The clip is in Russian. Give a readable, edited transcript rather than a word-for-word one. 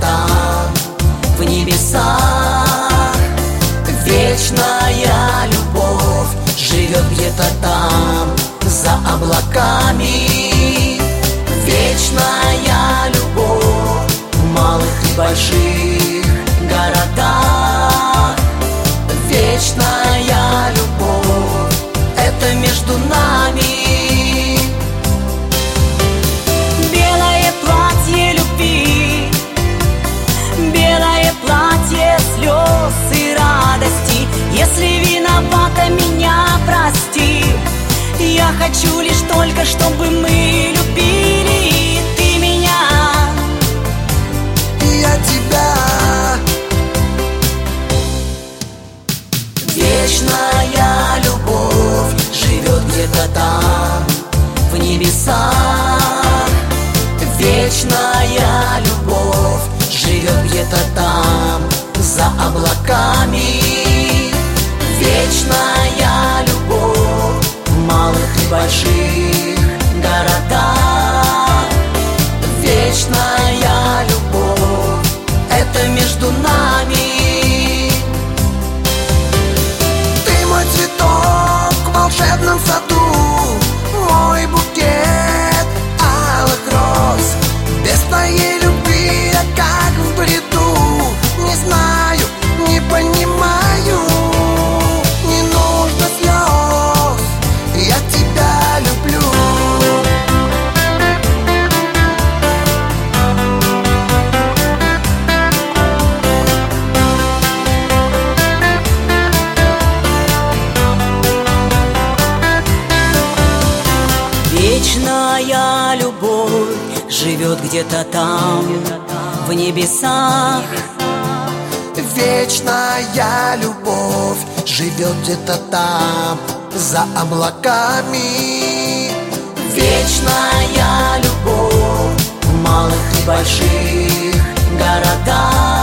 там, в небесах. Вечная любовь живет где-то там, за облаками. Вечная любовь в малых и больших городах. Вечная любовь — это между нами. Белое платье любви, белое платье слез и радости. Если виновата, меня прости. Я хочу лишь только, чтобы мы любили. Ты меня, я тебя. вечная любовь живет где-то там, в небесах. Вечная любовь живет где-то там, за облаками. Вечная любовь в малых и больших городах. Вечная любовь — это между нами. Ты мой цветок в волшебном саду, мой букет алых роз. Без твоей любви я как в бреду. Не знаю, не понимаю, не нужно слез, я тебя люблю. Вечная любовь живет где-то там, в небесах. Вечная любовь живет где-то там, за облаками. Вечная любовь в малых и больших городах.